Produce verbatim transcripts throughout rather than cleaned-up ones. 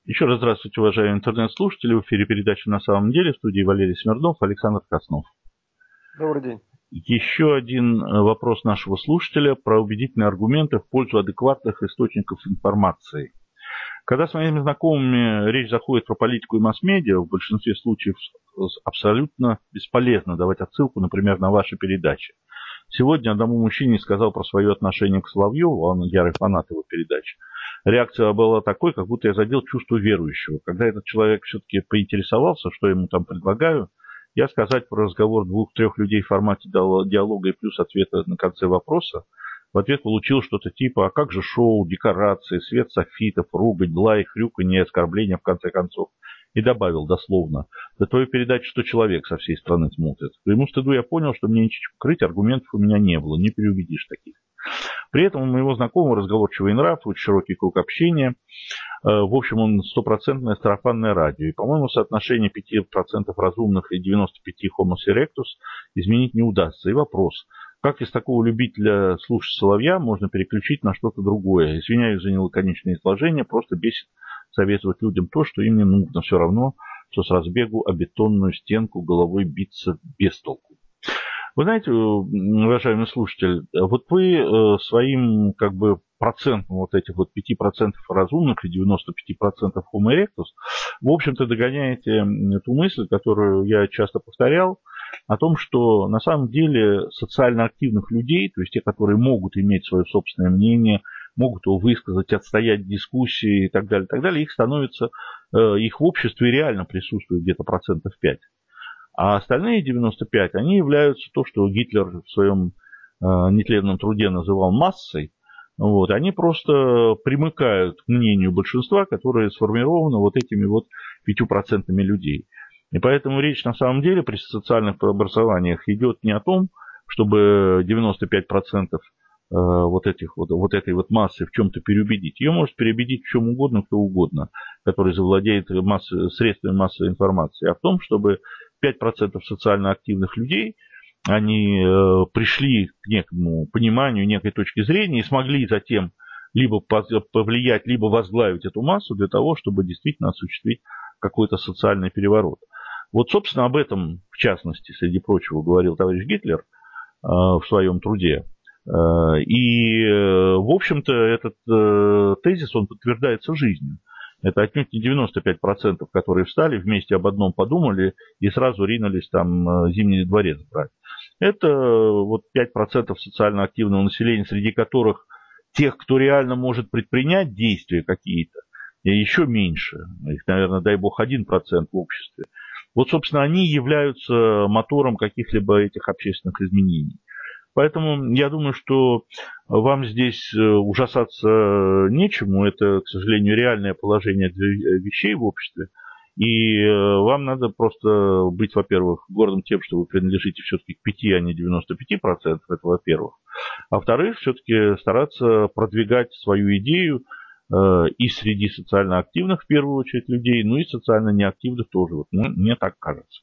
Еще раз здравствуйте, уважаемые интернет-слушатели. В эфире передача «На самом деле», в студии Валерий Смирнов, Александр Краснов. Добрый день. Еще один вопрос нашего слушателя про убедительные аргументы в пользу адекватных источников информации. Когда с моими знакомыми речь заходит про политику и масс-медиа, в большинстве случаев абсолютно бесполезно давать отсылку, например, на ваши передачи. Сегодня одному мужчине сказал про свое отношение к Соловьеву, он ярый фанат его передач. Реакция была такой, как будто я задел чувство верующего. Когда этот человек все-таки поинтересовался, что я ему там предлагаю, я сказать про разговор двух-трех людей в формате диалога и плюс ответа на конце вопроса, в ответ получил что-то типа: а как же шоу, декорации, свет софитов, ругань, лай, хрюканье, оскорбления в конце концов. И добавил дословно: да твою передачу сто человек со всей страны смотрят. К моему стыду я понял, что мне ничего крыть, аргументов у меня не было, не переубедишь таких. При этом у моего знакомого разговорчивый нрав, очень широкий круг общения. В общем, он стопроцентное сарафанное радио. И, по-моему, соотношение пять процентов разумных и девяносто пять процентов homo erectus изменить не удастся. И вопрос: как из такого любителя слушать Соловья можно переключить на что-то другое? Извиняюсь за нелаконичное изложение, просто бесит советовать людям то, что им не нужно. Все равно, что с разбегу о бетонную стенку головой биться без толку. Вы знаете, уважаемый слушатель, вот вы своим как бы процентом вот этих вот пять процентов разумных и девяносто пять процентов homo erectus, в общем-то, догоняете эту мысль, которую я часто повторял, о том, что на самом деле социально активных людей, то есть те, которые могут иметь свое собственное мнение, могут его высказать, отстоять дискуссии и так далее, и так далее, их становится, их в обществе реально присутствует где-то процентов пять. А остальные девяносто пять, они являются то, что Гитлер в своем э, нетленном труде называл массой. Вот, они просто примыкают к мнению большинства, которое сформировано вот этими вот пятью процентами людей. И поэтому речь на самом деле при социальных преобразованиях идет не о том, чтобы девяносто пять процентов э, вот, этих вот, вот этой вот массы в чем-то переубедить. Ее может переубедить в чем угодно, кто угодно, который завладеет массы, средствами массовой информации. А в том, чтобы пять процентов социально активных людей, они э, пришли к некому пониманию, некой точки зрения и смогли затем либо повлиять, либо возглавить эту массу для того, чтобы действительно осуществить какой-то социальный переворот. Вот, собственно, об этом, в частности, среди прочего, говорил товарищ Гитлер э, в своем труде. Э, и, э, в общем-то, этот э, тезис, он подтверждается жизнью. Это отнюдь не девяносто пять процентов, которые встали, вместе об одном подумали и сразу ринулись там Зимний дворец брать. Это вот пять процентов социально активного населения, среди которых тех, кто реально может предпринять действия какие-то, еще меньше. Их, наверное, дай бог, один процент в обществе. Вот, собственно, они являются мотором каких-либо этих общественных изменений. Поэтому я думаю, что вам здесь ужасаться нечему. Это, к сожалению, реальное положение вещей в обществе. И вам надо просто быть, во-первых, гордым тем, что вы принадлежите все-таки к пяти, а не девяноста пяти процентам. Это во-первых. А во-вторых, все-таки стараться продвигать свою идею и среди социально активных, в первую очередь, людей, ну и социально неактивных тоже. Вот, ну, мне так кажется.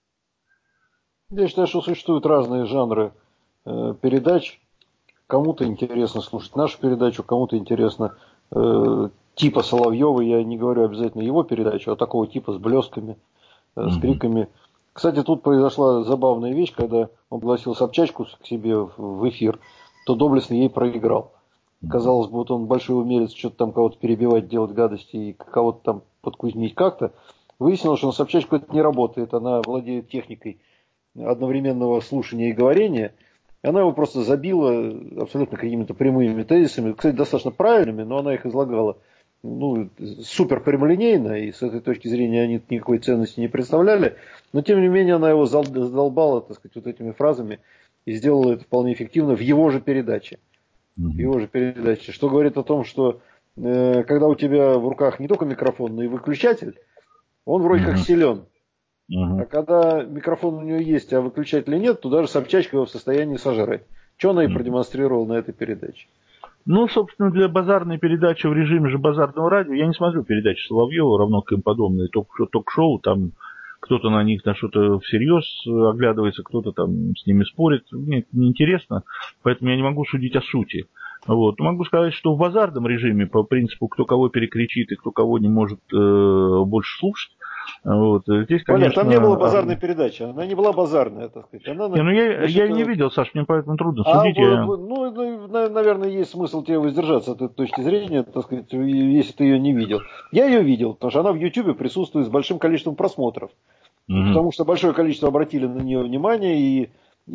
Я считаю, что существуют разные жанры передач. Кому-то интересно слушать нашу передачу, кому-то интересно э, типа Соловьева, я не говорю обязательно его передачу, а такого типа с блесками, э, с криками. Кстати, тут произошла забавная вещь, когда он пригласил Собчачку к себе в эфир, то доблестно ей проиграл. Казалось бы, вот он большой умелец, что-то там кого-то перебивать, делать гадости и кого-то там подкузнить как-то. Выяснилось, что на Собчачку это не работает, она владеет техникой одновременного слушания и говорения. Она его просто забила абсолютно какими-то прямыми тезисами, кстати, достаточно правильными, но она их излагала ну, супер прямолинейно, и с этой точки зрения они никакой ценности не представляли. Но, тем не менее, она его задолбала, так сказать, вот этими фразами и сделала это вполне эффективно в его же передаче. В его же передаче. Что говорит о том, что э, когда у тебя в руках не только микрофон, но и выключатель, он вроде как силен. Uh-huh. А когда микрофон у нее есть, а выключателя нет, то даже Собчачка его в состоянии сожрать. Что она и uh-huh. продемонстрировала на этой передаче. Ну, собственно, для базарной передачи в режиме же базарного радио, я не смотрю передачи Соловьева, равно как им подобные ток-шоу, там кто-то на них на что-то всерьез оглядывается, кто-то там с ними спорит. Мне это неинтересно, поэтому я не могу судить о сути. Вот. Могу сказать, что в базарном режиме, по принципу, кто кого перекричит и кто кого не может э, больше слушать, вот, здесь, конечно... Валер, там не было базарной передачи, она не была базарная, так сказать. Она, не, ну я, значит, я ее не видел, Саш, мне поэтому трудно а, судить. Я... Ну, наверное, есть смысл тебе воздержаться от этой точки зрения, так сказать, если ты ее не видел. Я ее видел, потому что она в Ютубе присутствует с большим количеством просмотров. Угу. Потому что большое количество обратили на нее внимание и,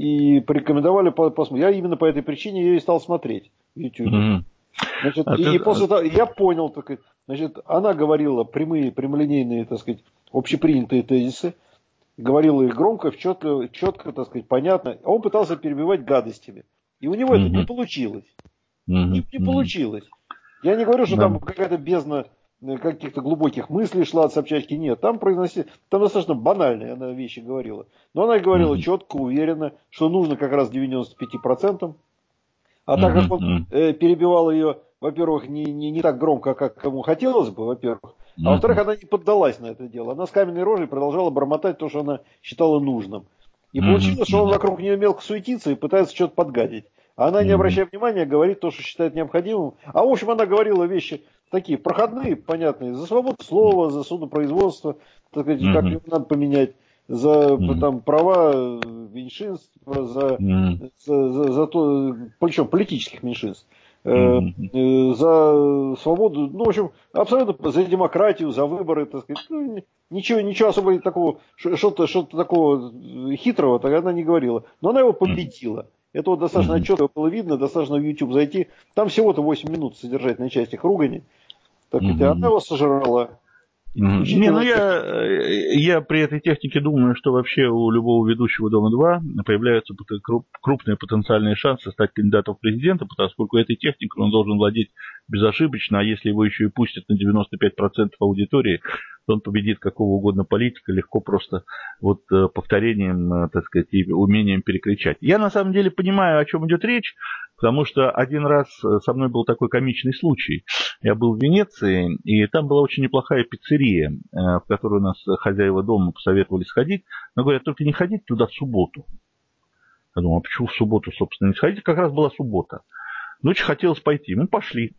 и порекомендовали посмотреть. Я именно по этой причине ее и стал смотреть в Ютубе. Угу. Значит, а и, ты... и после того, я понял, так сказать, значит, она говорила прямые, прямолинейные, так сказать, общепринятые тезисы, говорила их громко, четко, четко, так сказать, понятно. А он пытался перебивать гадостями. И у него mm-hmm. это не получилось. Mm-hmm. Не, не получилось. Я не говорю, что yeah. там какая-то бездна каких-то глубоких мыслей шла от Собчачки. Нет, там произноси, там достаточно банальные она вещи говорила. Но она говорила mm-hmm. четко, уверенно, что нужно как раз девяносто пять процентов. А так как он э, перебивал ее, во-первых, не, не, не так громко, как кому хотелось бы, во-первых. А во-вторых, она не поддалась на это дело. Она с каменной рожей продолжала бормотать то, что она считала нужным. И получилось, что он вокруг нее мелко суетится и пытается что-то подгадить. А она, не обращая внимания, говорит то, что считает необходимым. А в общем, она говорила вещи такие проходные, понятные. За свободу слова, за судопроизводство, так сказать, как его надо поменять. За там, права меньшинств, за, за, за, за то, причем политических меньшинств. Mm-hmm. За свободу, ну, в общем, абсолютно за демократию, за выборы, так сказать, ну, ничего, ничего особо такого, что-то, что-то такого хитрого так она не говорила, но она его победила. Это вот достаточно mm-hmm. отчетливо было видно, достаточно в YouTube зайти, там всего-то восемь минут содержательной части их ругани, так сказать, mm-hmm. она его сожрала. Mm-hmm. Не, ну я, я при этой технике думаю, что вообще у любого ведущего Дома два появляются крупные потенциальные шансы стать кандидатом в президенты, поскольку этой техникой он должен владеть безошибочно, а если его еще и пустят на девяносто пять процентов аудитории, то он победит какого угодно политика легко просто вот повторением, так сказать, и умением перекричать. Я на самом деле понимаю, о чем идет речь, потому что один раз со мной был такой комичный случай. Я был в Венеции, и там была очень неплохая пиццерия, в которую нас хозяева дома посоветовали сходить. Но говорят, только не ходите туда в субботу. Я думал, а почему в субботу, собственно, не сходить? Как раз была суббота. Ну, очень хотелось пойти. Мы пошли.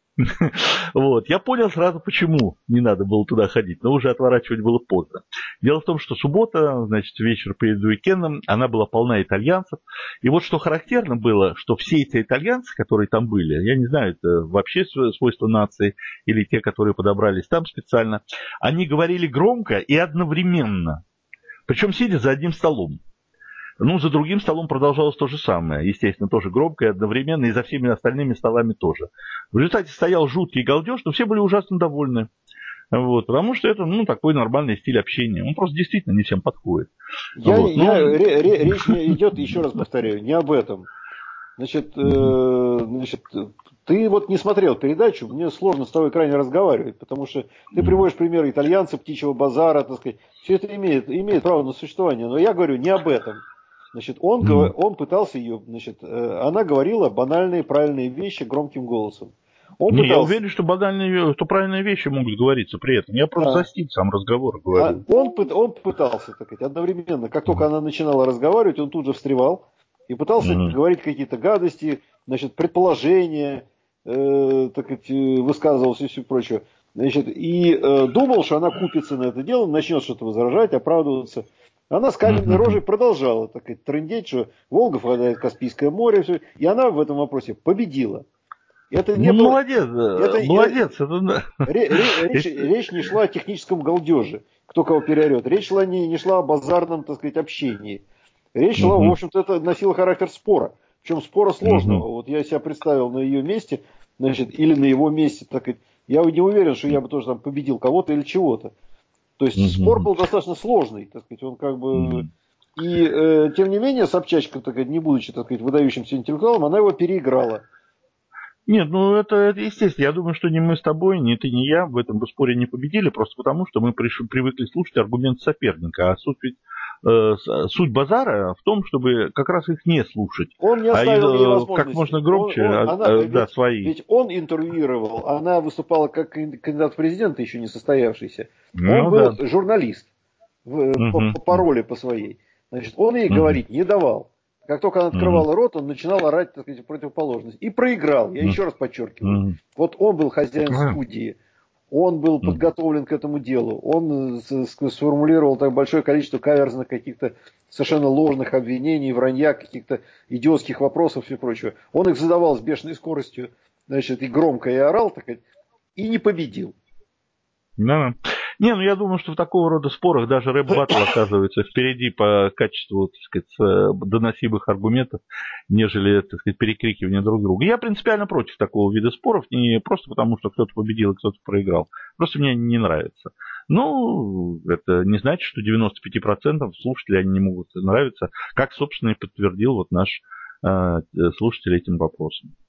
Вот. Я понял сразу, почему не надо было туда ходить, но уже отворачивать было поздно. Дело в том, что суббота, значит, вечер перед уикендом, она была полна итальянцев. И вот что характерно было, что все эти итальянцы, которые там были, я не знаю, это вообще свойство нации или те, которые подобрались там специально, они говорили громко и одновременно, причем сидя за одним столом. Ну, за другим столом продолжалось то же самое. Естественно, тоже громко и одновременно, и за всеми остальными столами тоже. В результате стоял жуткий галдеж, но все были ужасно довольны. Вот, потому что это, ну, такой нормальный стиль общения. Он просто действительно не всем подходит. Я, вот, но... я, ре, ре, речь не идет, еще раз повторяю, не об этом. Значит, э, значит, ты вот не смотрел передачу, мне сложно с тобой крайне разговаривать, потому что ты приводишь примеры итальянцев, птичьего базара, так сказать. Все это имеет, имеет право на существование, но я говорю не об этом. Значит, он, mm. он пытался ее, значит, она говорила банальные, правильные вещи громким голосом. Он не, пытался... Я уверен, что банальные, что правильные вещи могут говориться при этом. Я просто а. за стиль сам разговор говорю. А он, он пытался, так сказать, одновременно, как только она начинала разговаривать, он тут же встревал и пытался mm. говорить какие-то гадости, значит, предположения, э, так сказать, высказывался и все прочее. Значит, и э, думал, что она купится на это дело, начнет что-то возражать, оправдываться. Она с каменной рожей продолжала, так сказать, трындеть, что Волга впадает в Каспийское море, все, и она в этом вопросе победила. Это не ну, было, молодец, это, молодец. Это... Речь, речь не шла о техническом галдеже, кто кого переорет. Речь шла не, не шла о базарном, так сказать, общении. Речь шла, uh-huh. в общем-то, это носило характер спора. Причем спора сложного. Uh-huh. Вот я себя представил на ее месте, значит, или на его месте, так сказать. Я не уверен, что я бы тоже там победил кого-то или чего-то. То есть mm-hmm. спор был достаточно сложный, так сказать, он как бы... Mm-hmm. И, э, тем не менее, Собчачка, так сказать, не будучи, так сказать, выдающимся интеллектуалом, она его переиграла. Нет, ну это, это естественно. Я думаю, что ни мы с тобой, ни ты, ни я в этом бы споре не победили, просто потому, что мы пришли, привыкли слушать аргумент соперника. А суть, ведь, э, суть базара в том, чтобы как раз их не слушать. Он не оставил а ей возможности. Как можно громче, он, он, а, она, а, ведь, да, свои. Ведь он интервьюировал, она выступала как кандидат в президенты, еще не состоявшийся. Ну, он был да. журналист в, uh-huh. по, по роли по своей. Значит, он ей uh-huh. говорить не давал. Как только она открывала рот, он начинал орать, так сказать, противоположность. И проиграл, я еще раз подчеркиваю. Вот он был хозяин студии, он был подготовлен к этому делу, он сформулировал так большое количество каверзных каких-то совершенно ложных обвинений, вранья, каких-то идиотских вопросов и прочего. Он их задавал с бешеной скоростью, значит, и громко, и орал, так сказать, и не победил. Да. Не, ну я думаю, что в такого рода спорах даже рэп-баттл оказывается впереди по качеству, так сказать, доносимых аргументов, нежели, так сказать, перекрикивания друг друга. Я принципиально против такого вида споров, не просто потому, что кто-то победил и кто-то проиграл. Просто мне не нравится. Ну, это не значит, что девяносто пять процентов слушателей они не могут нравиться, как, собственно, и подтвердил вот наш э, слушатель этим вопросом.